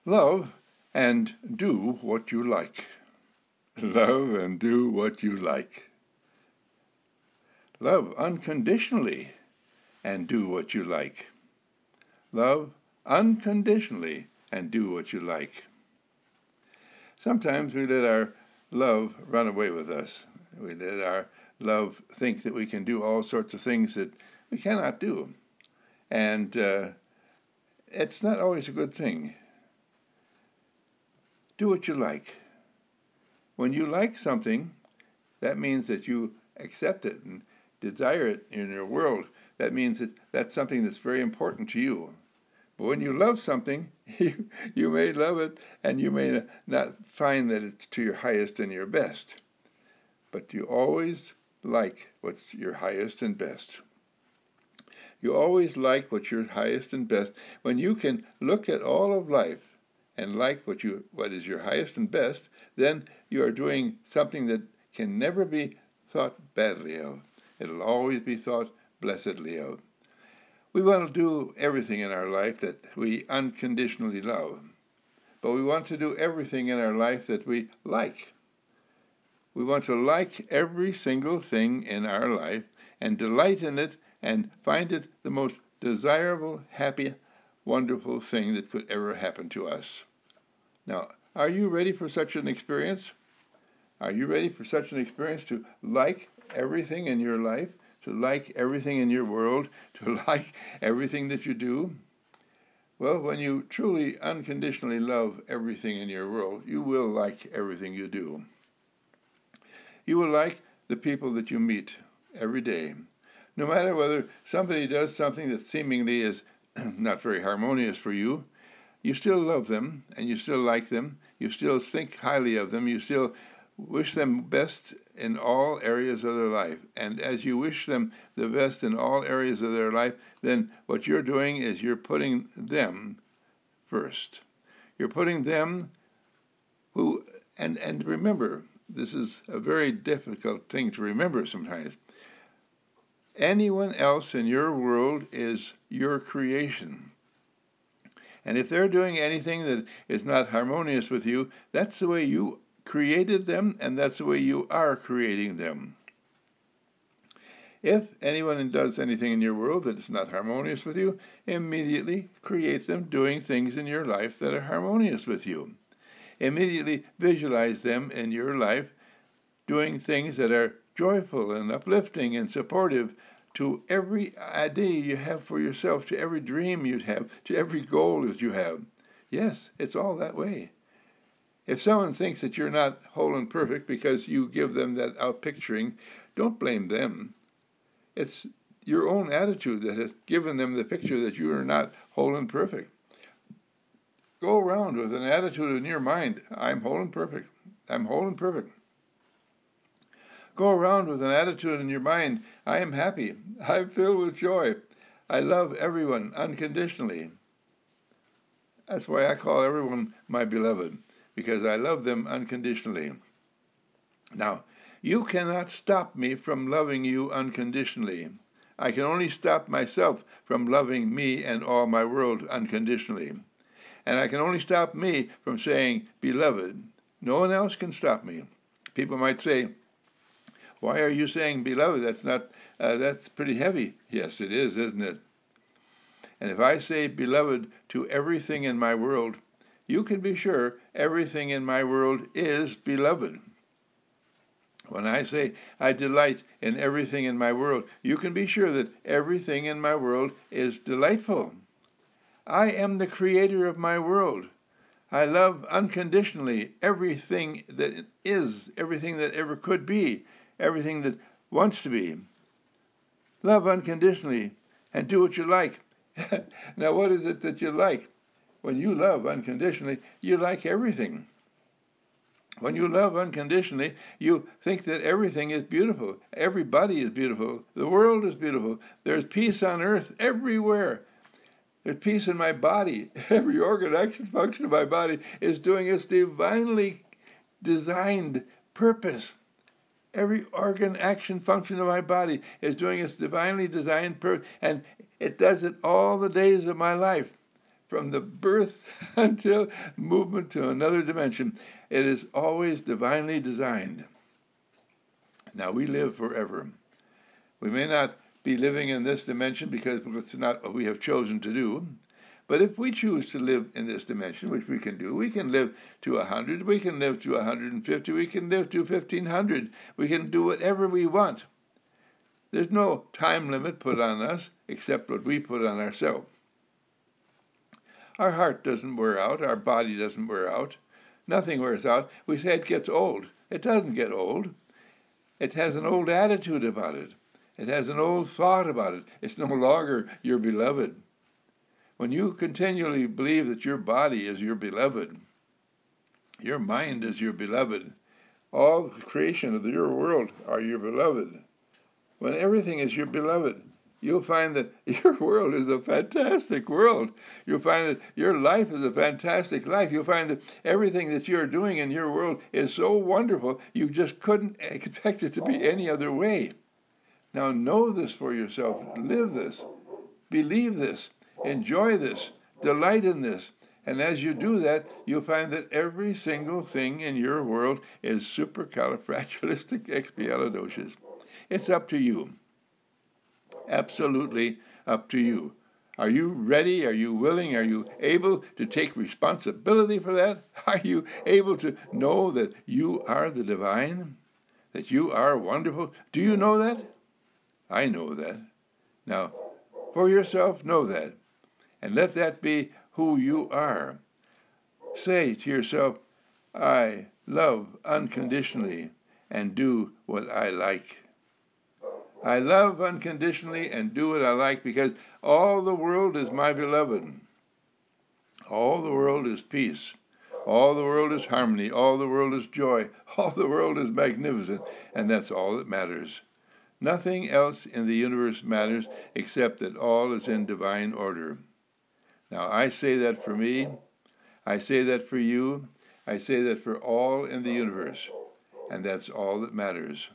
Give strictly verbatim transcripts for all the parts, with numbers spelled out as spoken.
Love and do what you like. Love and do what you like. Love unconditionally and do what you like. Love unconditionally and do what you like. Sometimes we let our love run away with us. We let our love think that we can do all sorts of things that we cannot do. And uh, it's not always a good thing. Do what you like. When you like something, that means that you accept it and desire it in your world. That means that that's something that's very important to you. But when you love something, you, you may love it, and you may not find that it's to your highest and your best. But you always like what's your highest and best. You always like what's your highest and best. When you can look at all of life and like what you what is your highest and best, then you are doing something that can never be thought badly of. It'll always be thought blessedly of. We want to do everything in our life that we unconditionally love, but we want to do everything in our life that we like. We want to like every single thing in our life and delight in it and find it the most desirable, happy, wonderful thing that could ever happen to us. Now, are you ready for such an experience? Are you ready for such an experience to like everything in your life, to like everything in your world, to like everything that you do? Well, when you truly unconditionally love everything in your world, you will like everything you do. You will like the people that you meet every day. No matter whether somebody does something that seemingly is not very harmonious for you, you still love them, and you still like them. You still think highly of them. You still wish them best in all areas of their life. And as you wish them the best in all areas of their life, then what you're doing is you're putting them first. You're putting them who, and, and remember, this is a very difficult thing to remember sometimes. Anyone else in your world is your creation. And if they're doing anything that is not harmonious with you, that's the way you created them, and that's the way you are creating them. If anyone does anything in your world that is not harmonious with you, immediately create them doing things in your life that are harmonious with you. Immediately visualize them in your life doing things that are joyful and uplifting and supportive to every idea you have for yourself, to every dream you have, to every goal that you have. Yes, it's all that way. If someone thinks that you're not whole and perfect because you give them that outpicturing, don't blame them. It's your own attitude that has given them the picture that you are not whole and perfect. Go around with an attitude in your mind, I'm whole and perfect. I'm whole and perfect. Go around with an attitude in your mind, I am happy. I'm filled with joy. I love everyone unconditionally. That's why I call everyone my beloved, because I love them unconditionally. Now, you cannot stop me from loving you unconditionally. I can only stop myself from loving me and all my world unconditionally. And I can only stop me from saying, beloved. No one else can stop me. People might say, why are you saying beloved? That's not, uh, that's pretty heavy. Yes, it is, isn't it? And if I say beloved to everything in my world, you can be sure everything in my world is beloved. When I say I delight in everything in my world, you can be sure that everything in my world is delightful. I am the creator of my world. I love unconditionally everything that is, everything that ever could be, everything that wants to be. Love unconditionally and do what you like. Now, what is it that you like? When you love unconditionally, you like everything. When you love unconditionally, you think that everything is beautiful. Everybody is beautiful. The world is beautiful. There's peace on earth everywhere. There's peace in my body. Every organ, action, function of my body is doing its divinely designed purpose. Every organ, action, function of my body is doing its divinely designed purpose, and it does it all the days of my life. from the birth until movement to another dimension. It is always divinely designed. Now we live forever. We may not be living in this dimension because it's not what we have chosen to do. But if we choose to live in this dimension, which we can do, we can live to one hundred, we can live to one hundred fifty, we can live to fifteen hundred. We can do whatever we want. There's no time limit put on us except what we put on ourselves. Our heart doesn't wear out. Our body doesn't wear out. Nothing wears out. We say it gets old. It doesn't get old. It has an old attitude about it. It has an old thought about it. It's no longer your beloved. When you continually believe that your body is your beloved, your mind is your beloved, all the creation of your world are your beloved. When everything is your beloved, you'll find that your world is a fantastic world. You'll find that your life is a fantastic life. You'll find that everything that you're doing in your world is so wonderful, you just couldn't expect it to be any other way. Now know this for yourself. Live this. Believe this. Enjoy this. Delight in this. And as you do that, you'll find that every single thing in your world is supercalifragilisticexpialidocious. It's up to you. Absolutely up to you. Are you ready? Are you willing? Are you able to take responsibility for that? Are you able to know that you are the divine? That you are wonderful? Do you know that? I know that. Now, for yourself, know that. And let that be who you are. Say to yourself, I love unconditionally and do what I like. I love unconditionally and do what I like because all the world is my beloved. All the world is peace. All the world is harmony. All the world is joy. All the world is magnificent. And that's all that matters. Nothing else in the universe matters except that all is in divine order. Now, I say that for me. I say that for you. I say that for all in the universe. And that's all that matters.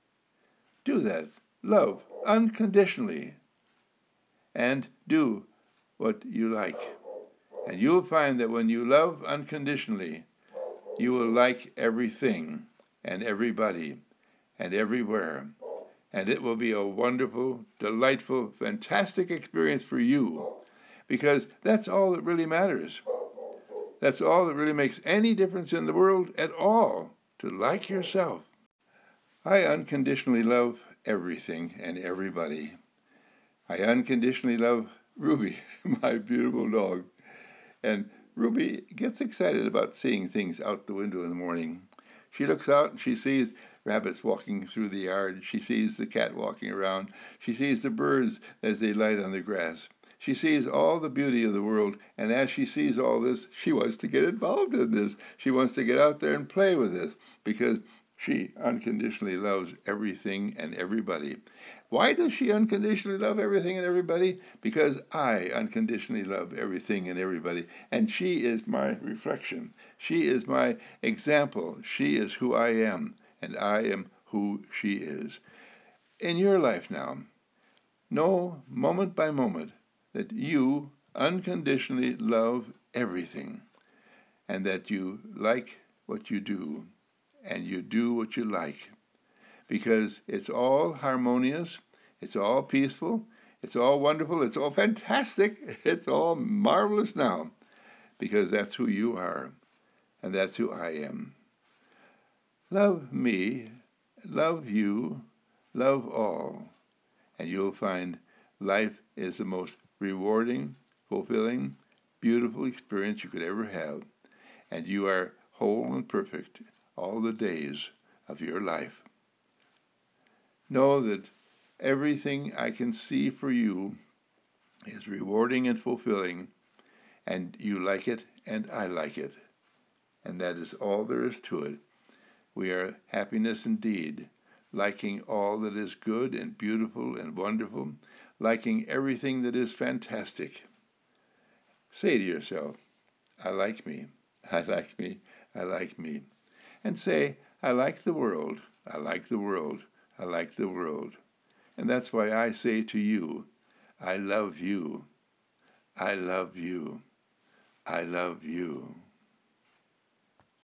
Do that. Love unconditionally. And do what you like. And you'll find that when you love unconditionally, you will like everything and everybody and everywhere. And it will be a wonderful, delightful, fantastic experience for you. Because that's all that really matters. That's all that really makes any difference in the world at all, to like yourself. I unconditionally love everything and everybody. I unconditionally love Ruby, my beautiful dog. And Ruby gets excited about seeing things out the window in the morning. She looks out and she sees rabbits walking through the yard. She sees the cat walking around. She sees the birds as they light on the grass. She sees all the beauty of the world, and as she sees all this, she wants to get involved in this. She wants to get out there and play with this, because she unconditionally loves everything and everybody. Why does she unconditionally love everything and everybody? Because I unconditionally love everything and everybody, and she is my reflection. She is my example. She is who I am, and I am who she is. In your life now, know moment by moment that you unconditionally love everything, and that you like what you do, and you do what you like, because it's all harmonious, it's all peaceful, it's all wonderful, it's all fantastic, it's all marvelous now, because that's who you are, and that's who I am. Love me, love you, love all, and you'll find life is the most rewarding, fulfilling, beautiful experience you could ever have, and you are whole and perfect all the days of your life. Know that everything I can see for you is rewarding and fulfilling, and you like it, and I like it. And that is all there is to it. We are happiness indeed, liking all that is good and beautiful and wonderful, liking everything that is fantastic. Say to yourself, I like me, I like me, I like me. And say, I like the world, I like the world, I like the world. And that's why I say to you, I love you, I love you. I love you.